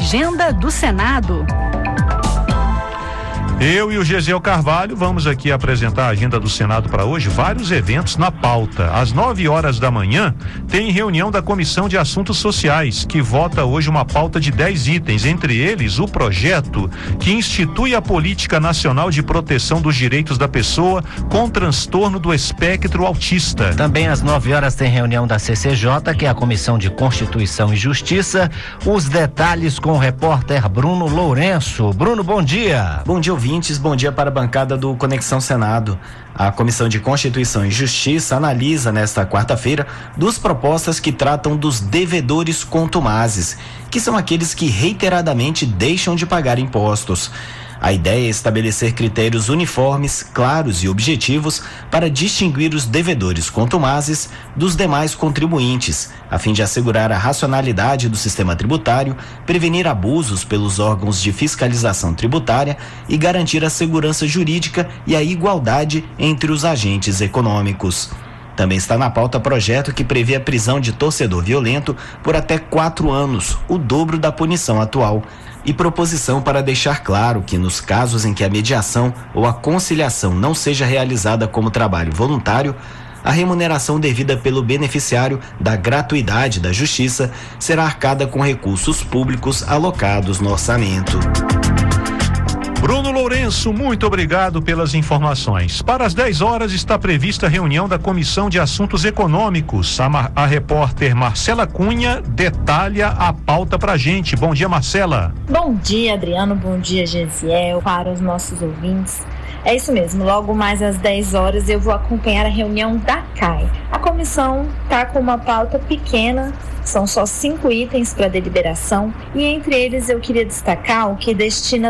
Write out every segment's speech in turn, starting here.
Agenda do Senado. Eu e o Gesiel Carvalho vamos aqui apresentar a agenda do Senado para hoje, vários eventos na pauta. Às 9h da manhã, tem reunião da Comissão de Assuntos Sociais, que vota hoje uma pauta de 10 itens, entre eles o projeto que institui a Política Nacional de Proteção dos Direitos da Pessoa com transtorno do espectro autista. Também às 9h tem reunião da CCJ, que é a Comissão de Constituição e Justiça. Os detalhes com o repórter Bruno Lourenço. Bruno, bom dia. Bom dia, ouvintes, bom dia para a bancada do Conexão Senado. A Comissão de Constituição e Justiça analisa nesta quarta-feira duas propostas que tratam dos devedores contumazes, que são aqueles que reiteradamente deixam de pagar impostos. A ideia é estabelecer critérios uniformes, claros e objetivos para distinguir os devedores contumazes dos demais contribuintes, a fim de assegurar a racionalidade do sistema tributário, prevenir abusos pelos órgãos de fiscalização tributária e garantir a segurança jurídica e a igualdade entre os agentes econômicos. Também está na pauta projeto que prevê a prisão de torcedor violento por até 4 anos, o dobro da punição atual, e proposição para deixar claro que nos casos em que a mediação ou a conciliação não seja realizada como trabalho voluntário, a remuneração devida pelo beneficiário da gratuidade da justiça será arcada com recursos públicos alocados no orçamento. Bruno Lourenço, muito obrigado pelas informações. Para as 10h está prevista a reunião da Comissão de Assuntos Econômicos. A repórter Marcela Cunha detalha a pauta pra gente. Bom dia, Marcela. Bom dia, Adriano. Bom dia, Gesiel, para os nossos ouvintes. É isso mesmo, logo mais às 10h eu vou acompanhar a reunião da CAI. A comissão está com uma pauta pequena, são só 5 itens para deliberação, e entre eles eu queria destacar o que destina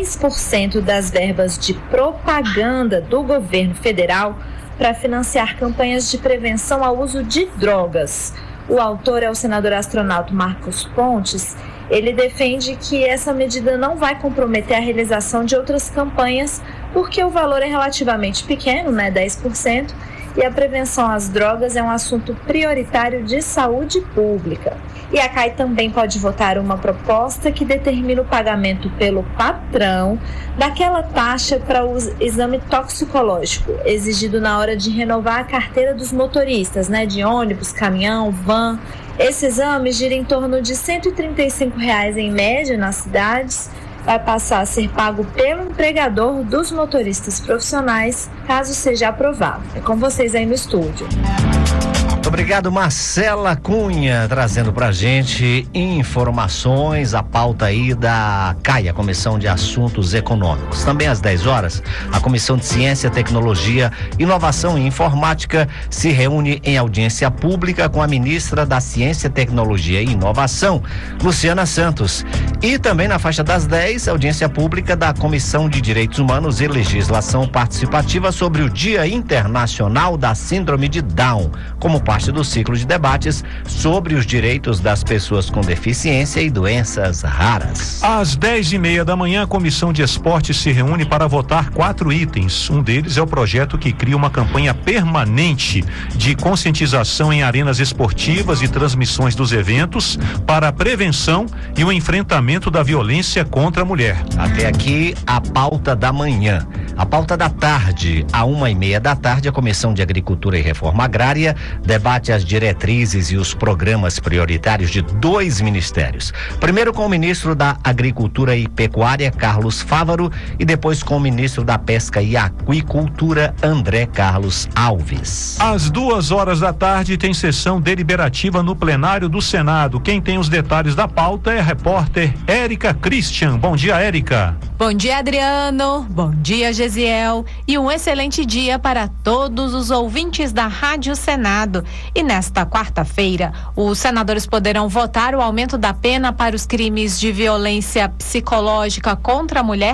10% das verbas de propaganda do governo federal para financiar campanhas de prevenção ao uso de drogas. O autor é o senador astronauta Marcos Pontes. Ele defende que essa medida não vai comprometer a realização de outras campanhas, porque o valor é relativamente pequeno, 10%, e a prevenção às drogas é um assunto prioritário de saúde pública. E a CAI também pode votar uma proposta que determina o pagamento pelo patrão daquela taxa para o exame toxicológico exigido na hora de renovar a carteira dos motoristas, de ônibus, caminhão, van. Esse exame gira em torno de R$ 135 em média nas cidades. Vai passar a ser pago pelo empregador dos motoristas profissionais, caso seja aprovado. É com vocês aí no estúdio. Muito obrigado, Marcela Cunha, trazendo pra gente informações, a pauta aí da CAI, a Comissão de Assuntos Econômicos. Também às 10h, a Comissão de Ciência, Tecnologia, Inovação e Informática se reúne em audiência pública com a ministra da Ciência, Tecnologia e Inovação, Luciana Santos. E também na faixa das 10, audiência pública da Comissão de Direitos Humanos e Legislação Participativa sobre o Dia Internacional da Síndrome de Down, como parte do ciclo de debates sobre os direitos das pessoas com deficiência e doenças raras. Às 10h30 da manhã, a Comissão de Esportes se reúne para votar 4 itens. Um deles é o projeto que cria uma campanha permanente de conscientização em arenas esportivas e transmissões dos eventos para a prevenção e o enfrentamento da violência contra a mulher. Até aqui, a pauta da manhã. A pauta da tarde, à 1h30 da tarde, a Comissão de Agricultura e Reforma Agrária debate as diretrizes e os programas prioritários de 2 ministérios. Primeiro com o ministro da Agricultura e Pecuária, Carlos Fávaro, e depois com o ministro da Pesca e Aquicultura, André Carlos Alves. Às 2h da tarde tem sessão deliberativa no plenário do Senado. Quem tem os detalhes da pauta é a repórter Érica Christian. Bom dia, Érica. Bom dia, Adriano. Bom dia, Gesiel. E um excelente dia para todos os ouvintes da Rádio Senado. E nesta quarta-feira, os senadores poderão votar o aumento da pena para os crimes de violência psicológica contra a mulher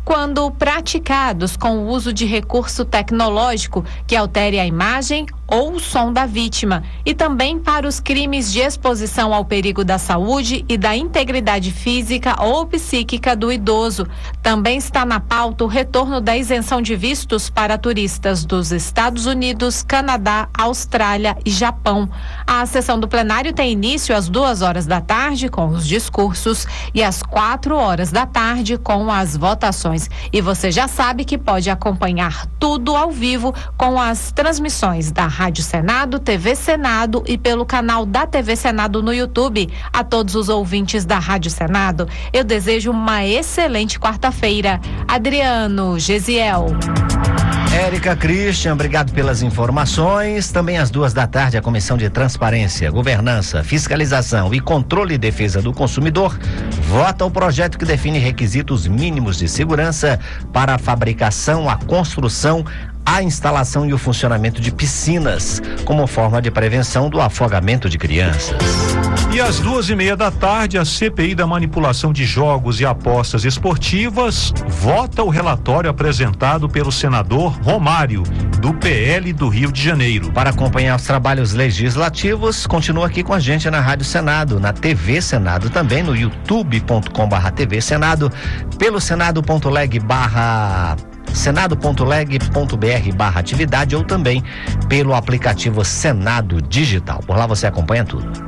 quando praticados com o uso de recurso tecnológico que altere a imagem ou o som da vítima, e também para os crimes de exposição ao perigo da saúde e da integridade física ou psíquica do idoso. Também está na pauta o retorno da isenção de vistos para turistas dos Estados Unidos, Canadá, Austrália e Japão. A sessão do plenário tem início às 14h com os discursos e às 16h com as votações. E você já sabe que pode acompanhar tudo ao vivo com as transmissões da Rádio Senado, TV Senado e pelo canal da TV Senado no YouTube. A todos os ouvintes da Rádio Senado, eu desejo uma excelente quarta-feira. Adriano, Gesiel. Érica Christian, obrigado pelas informações. Também às 14h, a Comissão de Transparência, Governança, Fiscalização e Controle e Defesa do Consumidor vota o projeto que define requisitos mínimos de segurança para a fabricação, a construção, a instalação e o funcionamento de piscinas, como forma de prevenção do afogamento de crianças. E às 14h30, a CPI da manipulação de jogos e apostas esportivas vota o relatório apresentado pelo senador Romário, do PL do Rio de Janeiro. Para acompanhar os trabalhos legislativos, continua aqui com a gente na Rádio Senado, na TV Senado, também no youtube.com/TV Senado, pelo senado.leg.br/atividade ou também pelo aplicativo Senado Digital. Por lá você acompanha tudo.